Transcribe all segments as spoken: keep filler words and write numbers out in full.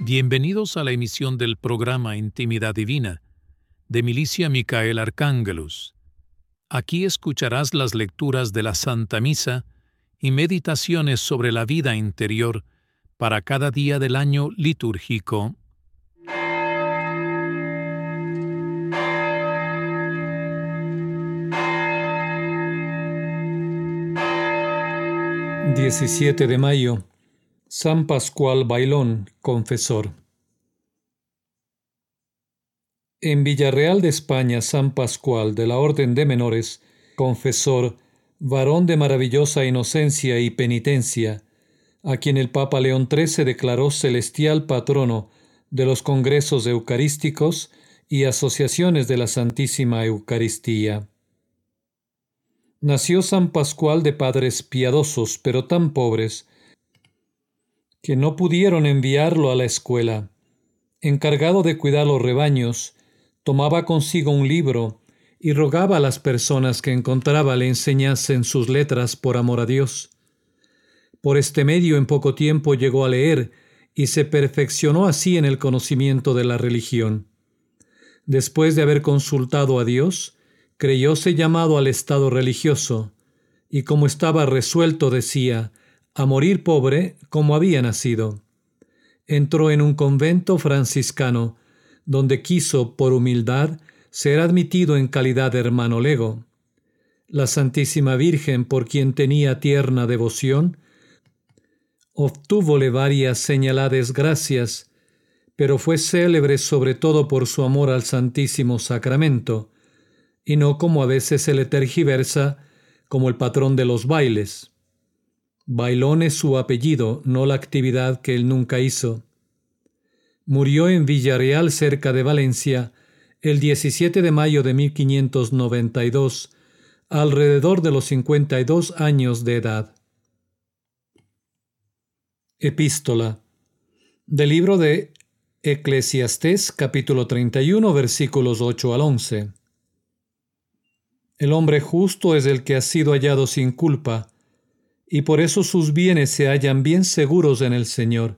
Bienvenidos a la emisión del programa Intimidad Divina, de Milicia Micael Arcángelus. Aquí escucharás las lecturas de la Santa Misa y meditaciones sobre la vida interior para cada día del año litúrgico. diecisiete de mayo. San Pascual Bailón, confesor. En Villarreal de España, San Pascual, de la Orden de Menores, confesor, varón de maravillosa inocencia y penitencia, a quien el Papa León trece declaró celestial patrono de los congresos eucarísticos y asociaciones de la Santísima Eucaristía. Nació San Pascual de padres piadosos, pero tan pobres, que no pudieron enviarlo a la escuela. Encargado de cuidar los rebaños, tomaba consigo un libro y rogaba a las personas que encontraba le enseñasen sus letras por amor a Dios. Por este medio en poco tiempo llegó a leer y se perfeccionó así en el conocimiento de la religión. Después de haber consultado a Dios, creyóse llamado al estado religioso, y como estaba resuelto, decía, a morir pobre como había nacido. Entró en un convento franciscano, donde quiso, por humildad, ser admitido en calidad de hermano lego. La Santísima Virgen, por quien tenía tierna devoción, obtúvole varias señaladas gracias, pero fue célebre sobre todo por su amor al Santísimo Sacramento, y no como a veces se le tergiversa, como el patrón de los bailes. Bailón es su apellido, no la actividad que él nunca hizo. Murió en Villarreal, cerca de Valencia, el diecisiete de mayo de mil quinientos noventa y dos, alrededor de los cincuenta y dos años de edad. Epístola del libro de Eclesiastés, capítulo treinta y uno, versículos ocho al once. El hombre justo es el que ha sido hallado sin culpa, y por eso sus bienes se hallan bien seguros en el Señor.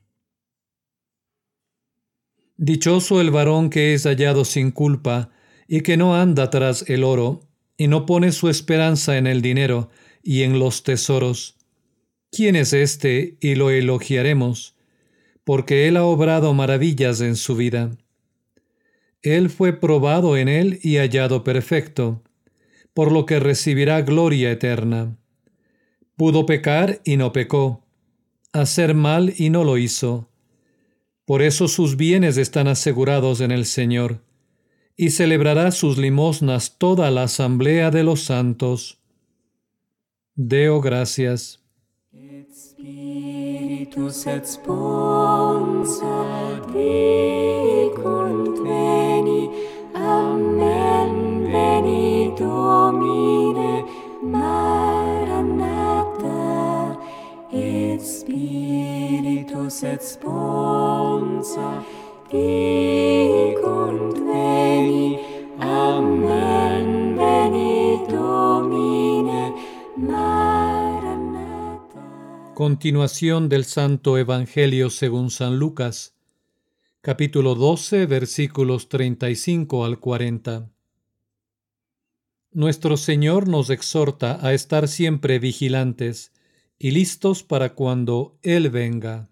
Dichoso el varón que es hallado sin culpa, y que no anda tras el oro, y no pone su esperanza en el dinero y en los tesoros. ¿Quién es éste? Y lo elogiaremos, porque él ha obrado maravillas en su vida. Él fue probado en él y hallado perfecto, por lo que recibirá gloria eterna. Pudo pecar y no pecó, hacer mal y no lo hizo. Por eso sus bienes están asegurados en el Señor, y celebrará sus limosnas toda la asamblea de los santos. Deo gracias. Et Spiritus et Sponsor dicunt veni, Amen, veni Domine, Maranatha, et Spiritus et Sponsor dicunt veni, Amen, veni Domine, Maranatha. Continuación del Santo Evangelio según San Lucas, capítulo doce, versículos treinta y cinco al cuarenta. Nuestro Señor nos exhorta a estar siempre vigilantes y listos para cuando Él venga.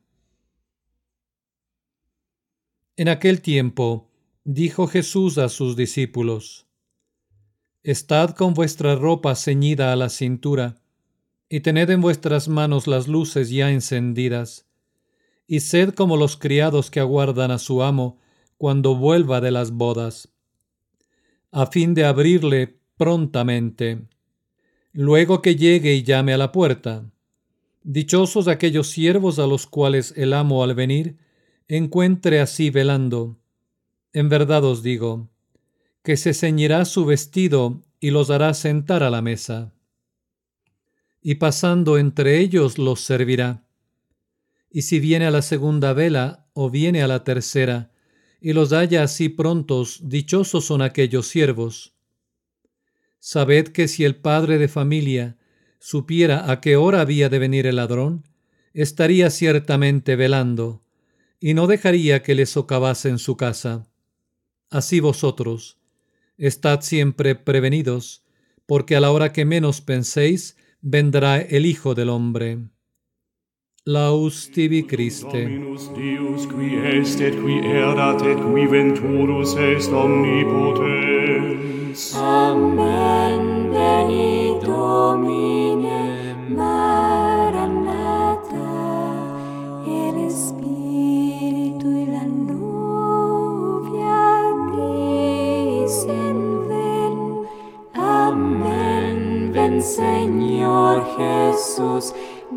En aquel tiempo, dijo Jesús a sus discípulos: Estad con vuestra ropa ceñida a la cintura, y tened en vuestras manos las luces ya encendidas, y sed como los criados que aguardan a su amo cuando vuelva de las bodas, a fin de abrirle prontamente, luego que llegue y llame a la puerta. Dichosos aquellos siervos a los cuales el amo al venir encuentre así velando. En verdad os digo, que se ceñirá su vestido y los hará sentar a la mesa. Y pasando entre ellos los servirá. Y si viene a la segunda vela o viene a la tercera, y los halla así prontos, dichosos son aquellos siervos. Sabed que si el padre de familia supiera a qué hora había de venir el ladrón, estaría ciertamente velando, y no dejaría que le socavasen su casa. Así vosotros, estad siempre prevenidos, porque a la hora que menos penséis, vendrá el Hijo del Hombre. Laus tibi Christe. Dominus Deus, qui est et qui erat et qui venturus est omnipotens. Amen. Veni Domine, Maranatha, et Spiritui la nuvia dicen ven. Amen. Ven Señor Jesús,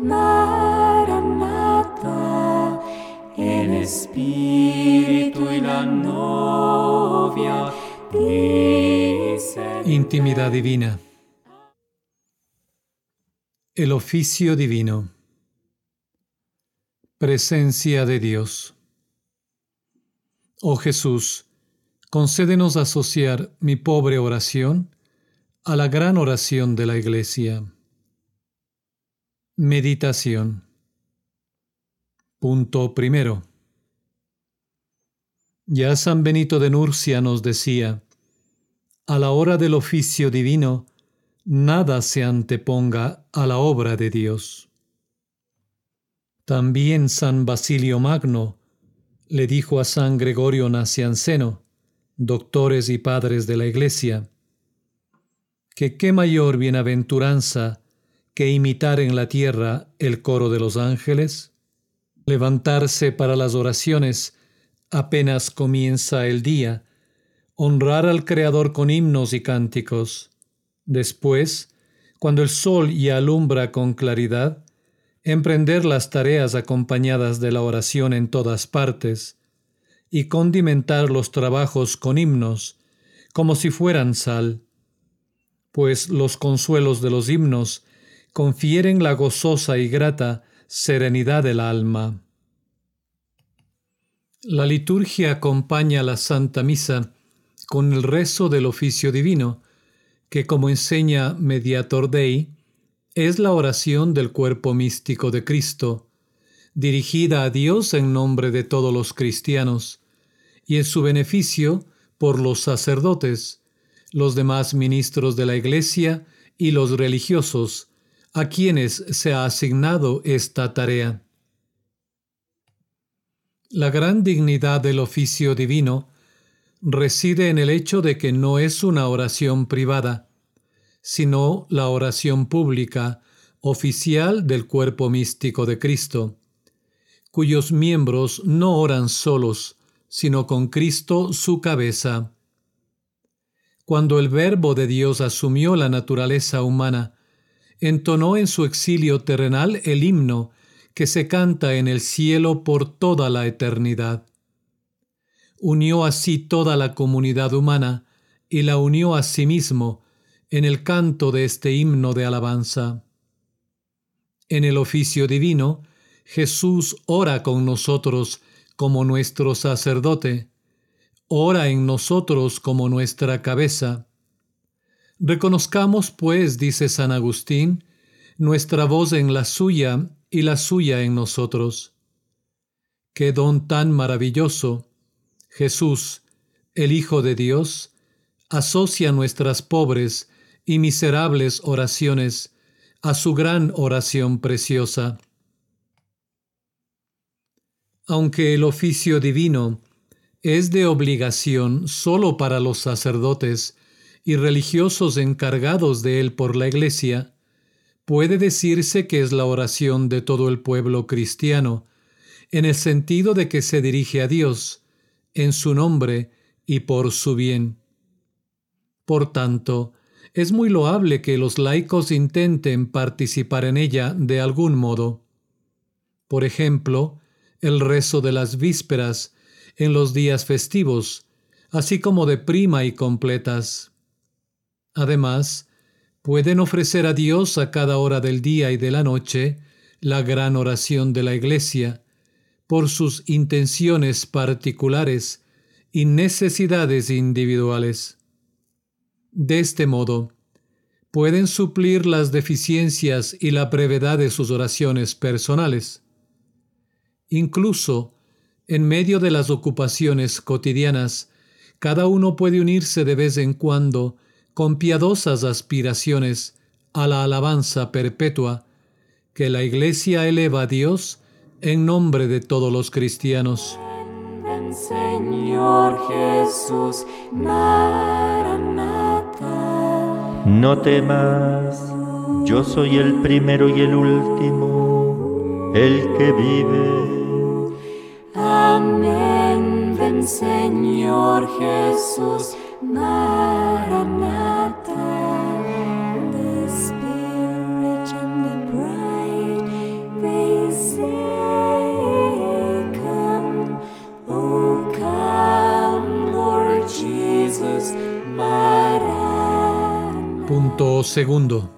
Maranatha, el Espíritu y la novia dicen. Intimidad divina. El oficio divino. Presencia de Dios. Oh Jesús, concédenos asociar mi pobre oración a la gran oración de la Iglesia. Meditación. Punto primero. Ya San Benito de Nurcia nos decía: a la hora del oficio divino, nada se anteponga a la obra de Dios. También San Basilio Magno le dijo a San Gregorio Nacianceno, doctores y padres de la Iglesia, que qué mayor bienaventuranza que imitar en la tierra el coro de los ángeles, levantarse para las oraciones apenas comienza el día, honrar al Creador con himnos y cánticos. Después, cuando el sol ya alumbra con claridad, emprender las tareas acompañadas de la oración en todas partes y condimentar los trabajos con himnos, como si fueran sal, pues los consuelos de los himnos confieren la gozosa y grata serenidad del alma. La liturgia acompaña la Santa Misa con el rezo del oficio divino, que, como enseña Mediator Dei, es la oración del cuerpo místico de Cristo, dirigida a Dios en nombre de todos los cristianos, y en su beneficio por los sacerdotes, los demás ministros de la Iglesia y los religiosos, a quienes se ha asignado esta tarea. La gran dignidad del oficio divino reside en el hecho de que no es una oración privada, sino la oración pública, oficial del cuerpo místico de Cristo, cuyos miembros no oran solos, sino con Cristo su cabeza. Cuando el Verbo de Dios asumió la naturaleza humana, entonó en su exilio terrenal el himno que se canta en el cielo por toda la eternidad. Unió así toda la comunidad humana y la unió a sí mismo en el canto de este himno de alabanza. En el oficio divino, Jesús ora con nosotros como nuestro sacerdote, ora en nosotros como nuestra cabeza. Reconozcamos, pues, dice San Agustín, nuestra voz en la suya y la suya en nosotros. ¡Qué don tan maravilloso! Jesús, el Hijo de Dios, asocia nuestras pobres y miserables oraciones a su gran oración preciosa. Aunque el oficio divino es de obligación solo para los sacerdotes y religiosos encargados de él por la Iglesia, puede decirse que es la oración de todo el pueblo cristiano, en el sentido de que se dirige a Dios, en su nombre y por su bien. Por tanto, es muy loable que los laicos intenten participar en ella de algún modo. Por ejemplo, el rezo de las vísperas en los días festivos, así como de prima y completas. Además, pueden ofrecer a Dios a cada hora del día y de la noche la gran oración de la Iglesia, por sus intenciones particulares y necesidades individuales. De este modo, pueden suplir las deficiencias y la brevedad de sus oraciones personales. Incluso, En medio de las ocupaciones cotidianas, cada uno puede unirse de vez en cuando con piadosas aspiraciones a la alabanza perpetua que la Iglesia eleva a Dios en nombre de todos los cristianos. Ven, Señor Jesús, Maranatha. No temas, yo soy el primero y el último, el que vive. Amén. Ven, Señor Jesús, Maranatha. The Spirit and the bride, they say, come, oh come, Lord Jesus, Maranatha. Punto segundo.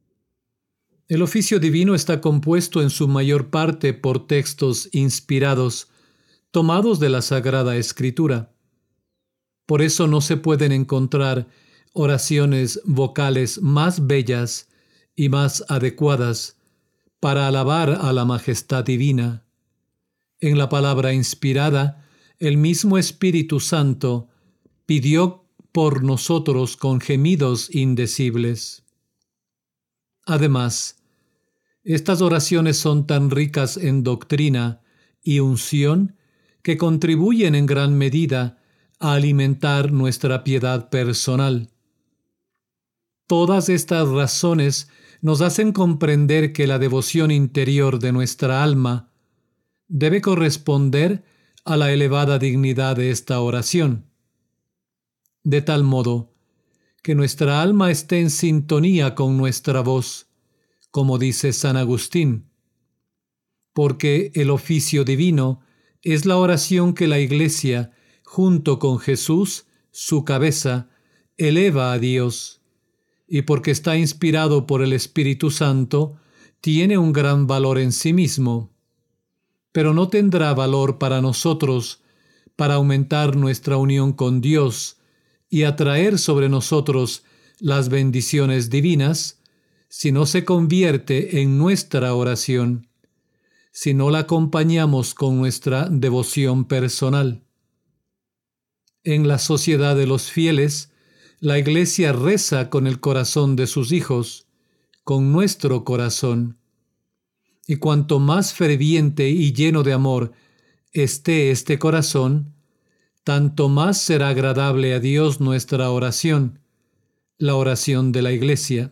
El oficio divino está compuesto en su mayor parte por textos inspirados, tomados de la Sagrada Escritura. Por eso no se pueden encontrar oraciones vocales más bellas y más adecuadas para alabar a la majestad divina. En la palabra inspirada, el mismo Espíritu Santo pidió por nosotros con gemidos indecibles. Además, estas oraciones son tan ricas en doctrina y unción que contribuyen en gran medida a alimentar nuestra piedad personal. Todas estas razones nos hacen comprender que la devoción interior de nuestra alma debe corresponder a la elevada dignidad de esta oración, de tal modo que nuestra alma esté en sintonía con nuestra voz, como dice San Agustín, porque el oficio divino es la oración que la Iglesia, junto con Jesús, su cabeza, eleva a Dios, y porque está inspirado por el Espíritu Santo, tiene un gran valor en sí mismo, pero no tendrá valor para nosotros para aumentar nuestra unión con Dios y atraer sobre nosotros las bendiciones divinas, si no se convierte en nuestra oración, si no la acompañamos con nuestra devoción personal. En la sociedad de los fieles, la Iglesia reza con el corazón de sus hijos, con nuestro corazón. Y cuanto más ferviente y lleno de amor esté este corazón, tanto más será agradable a Dios nuestra oración, la oración de la Iglesia.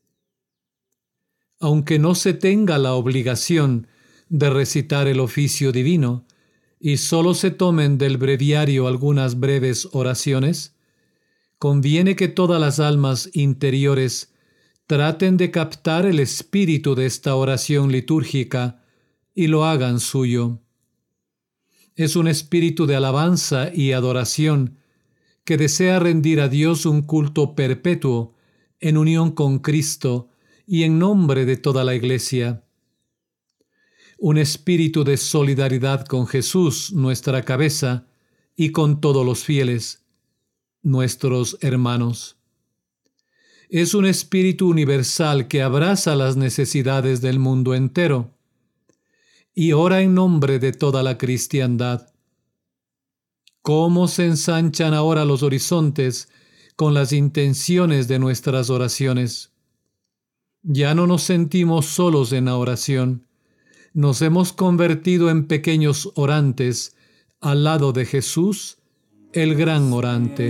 Aunque no se tenga la obligación de recitar el oficio divino, y solo se tomen del breviario algunas breves oraciones, conviene que todas las almas interiores traten de captar el espíritu de esta oración litúrgica y lo hagan suyo. Es un espíritu de alabanza y adoración que desea rendir a Dios un culto perpetuo en unión con Cristo y en nombre de toda la Iglesia. Un espíritu de solidaridad con Jesús, nuestra cabeza, y con todos los fieles, nuestros hermanos. Es un espíritu universal que abraza las necesidades del mundo entero y ora en nombre de toda la cristiandad. ¿Cómo se ensanchan ahora los horizontes con las intenciones de nuestras oraciones? Ya no nos sentimos solos en la oración. Nos hemos convertido en pequeños orantes al lado de Jesús, el gran orante.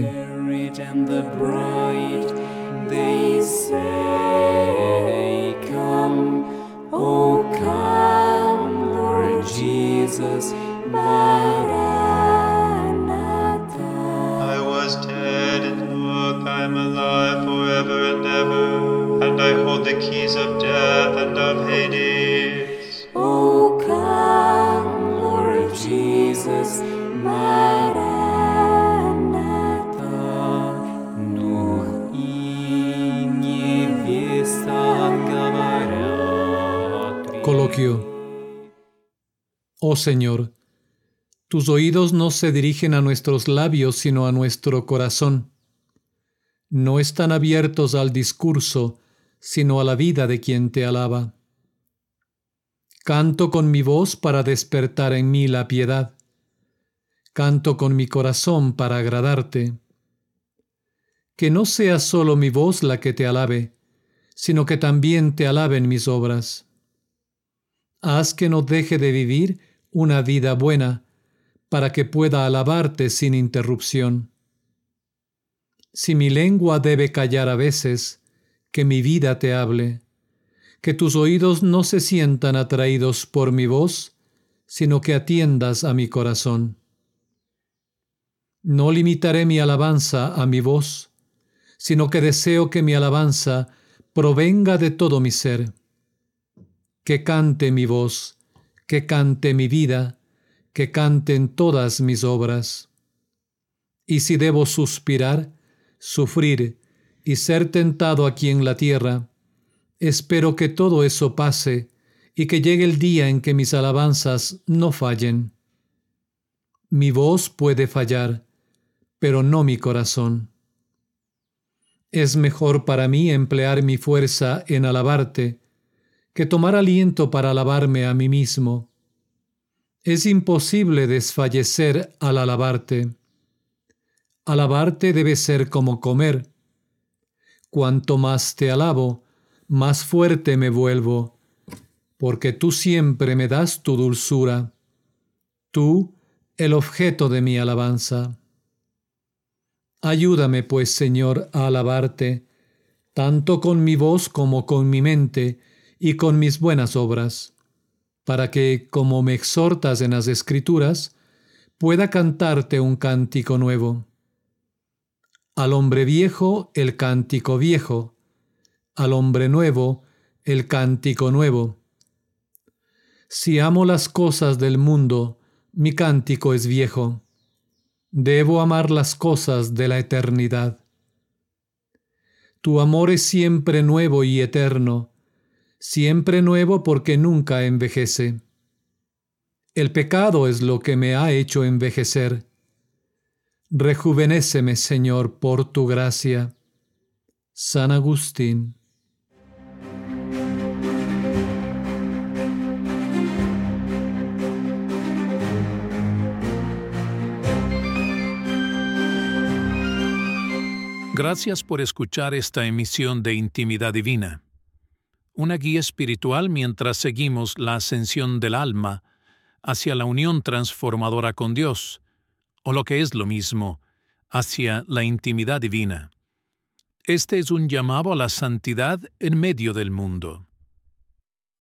They say, come, oh come, Lord Jesus, Maranatha. I was dead, and look, I am alive forever and ever, and I hold the keys of death and of Hades. Oh come, Lord Jesus, Maranatha. Coloquio. Oh Señor, tus oídos no se dirigen a nuestros labios, sino a nuestro corazón. No están abiertos al discurso, sino a la vida de quien te alaba. Canto con mi voz para despertar en mí la piedad. Canto con mi corazón para agradarte. Que no sea solo mi voz la que te alabe, sino que también te alaben mis obras. Haz que no deje de vivir una vida buena, para que pueda alabarte sin interrupción. Si mi lengua debe callar a veces, que mi vida te hable, que tus oídos no se sientan atraídos por mi voz, sino que atiendas a mi corazón. No limitaré mi alabanza a mi voz, sino que deseo que mi alabanza provenga de todo mi ser. Que cante mi voz, que cante mi vida, que canten todas mis obras. Y si debo suspirar, sufrir y ser tentado aquí en la tierra, espero que todo eso pase y que llegue el día en que mis alabanzas no fallen. Mi voz puede fallar, pero no mi corazón. Es mejor para mí emplear mi fuerza en alabarte que tomar aliento para alabarme a mí mismo. Es imposible desfallecer al alabarte. Alabarte debe ser como comer. Cuanto más te alabo, más fuerte me vuelvo, porque tú siempre me das tu dulzura, tú, el objeto de mi alabanza. Ayúdame, pues, Señor, a alabarte, tanto con mi voz como con mi mente y con mis buenas obras, para que, como me exhortas en las Escrituras, pueda cantarte un cántico nuevo. Al hombre viejo, el cántico viejo; al hombre nuevo, el cántico nuevo. Si amo las cosas del mundo, mi cántico es viejo. Debo amar las cosas de la eternidad. Tu amor es siempre nuevo y eterno, siempre nuevo porque nunca envejece. El pecado es lo que me ha hecho envejecer. Rejuvenéceme, Señor, por tu gracia. San Agustín. Gracias por escuchar esta emisión de Intimidad Divina, una guía espiritual mientras seguimos la ascensión del alma hacia la unión transformadora con Dios, o lo que es lo mismo, hacia la intimidad divina. Este es un llamado a la santidad en medio del mundo.